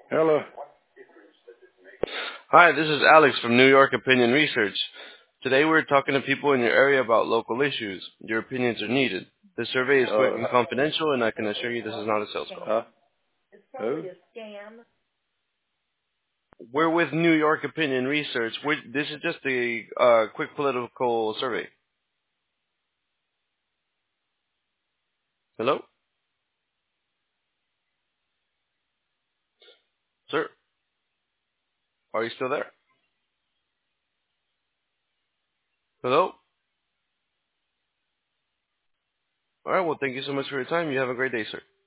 Hello. Hi, this is Alex from New York Opinion Research. Today we're talking to people in your area about local issues. Your opinions are needed. This survey is quick and confidential, and I can assure you this is not a sales call. Huh? Who? We're with New York Opinion Research. This is just a quick political survey. Hello? Sir? Are you still there? Hello? All right, well, thank you so much for your time. You have a great day, sir.